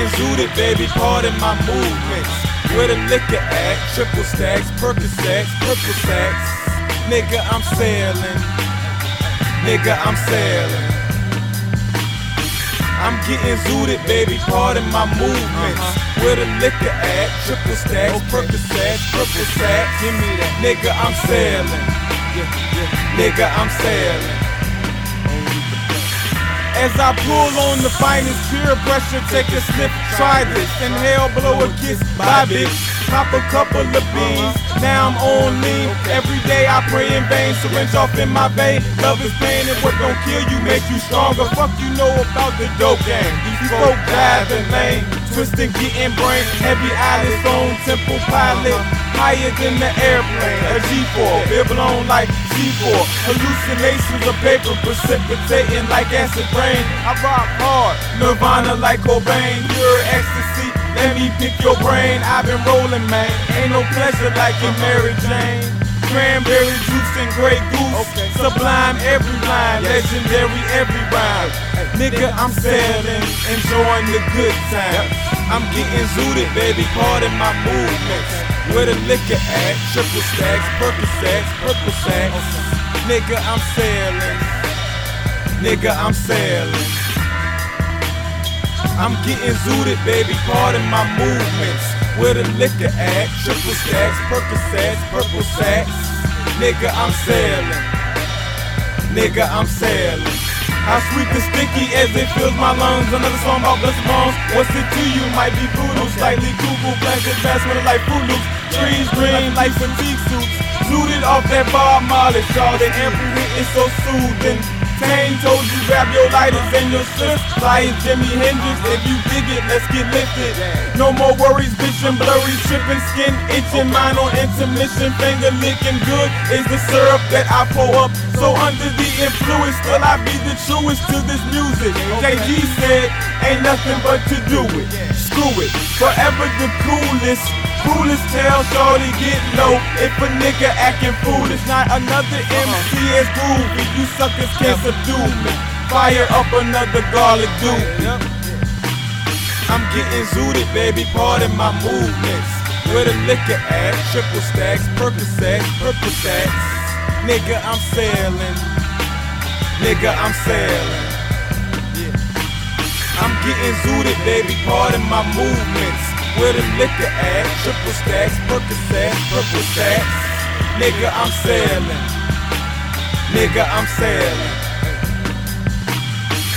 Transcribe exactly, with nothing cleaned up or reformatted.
getting zooted, baby, pardon my movements. Where the liquor at? Triple stacks, Percocets, purple sacks. Nigga, I'm sailing. Nigga, I'm sailing. I'm getting zooted, baby, pardon my movements. Where the liquor at? Triple stacks, Percocets, purple sacks. Give me that. Nigga, I'm sailing. Nigga, I'm sailing. As I pull on the finest, peer pressure, take a sniff, try this. Inhale, blow a kiss, bye bitch. Pop a couple of beans, now I'm on lean. Every day I pray in vain, syringe off in my vein. Love is pain and what don't kill you make you stronger. Fuck you know about the dope game. These folk driving lane, twisting, getting brain. Heavy eyelids on temple pilot, higher than the airplane. A G four, beer blown like G four. Hallucinations of paper precipitating like acid rain. I rock hard, Nirvana like Cobain. Pure ecstasy, let me pick your brain. I've been rolling, man. Ain't no pleasure like in Mary Jane. Cranberry juice and Grey Goose. Okay. Sublime every line, legendary every rhyme. Nigga, I'm sailing, enjoying the good time. I'm getting zooted, baby, pardon my movements. Where the liquor at? Triple stacks, Percocets, purple sacks. Nigga, I'm sailing. Nigga, I'm sailing. I'm getting zooted, baby, pardon my movements. Where the liquor at? Triple stacks, Percocets, purple sacks. Nigga, I'm sailing. Nigga, I'm sailing. How sweet and sticky as it fills my lungs. Another song about blessed bones. What's it to you? Might be brutal, slightly cuckoo, blasted fast with a like Fruit Loops. Trees green like fatigue suits. Zooted off that Bob Marley, y'all. The every hit is so soothing. Tane told you grab your lighters and your strips. Fly as Jimi Hendrix, if you dig it, let's get lifted. No more worries, vision blurry, tripping, skin itching, mind on intermission, finger licking good is the syrup that I pour up. So under the influence, will I be the truest to this music? J G said, ain't nothing but to do it. Screw it, forever the coolest. Coolest tell shorty get low if a nigga acting foolish. Not another M C as groovy, you suckers can't subdue me. Fire up another garlic dude. I'm getting zooted, baby, pardon my movements. Where the liquor at? Triple stacks, Percocets, purple sacks. Nigga, I'm sailing. Nigga, I'm sailing. I'm getting zooted, baby, pardon my movements. Where the liquor at? Triple stacks, Percocets, purple sacks. Nigga, I'm sailing. Nigga, I'm sailing.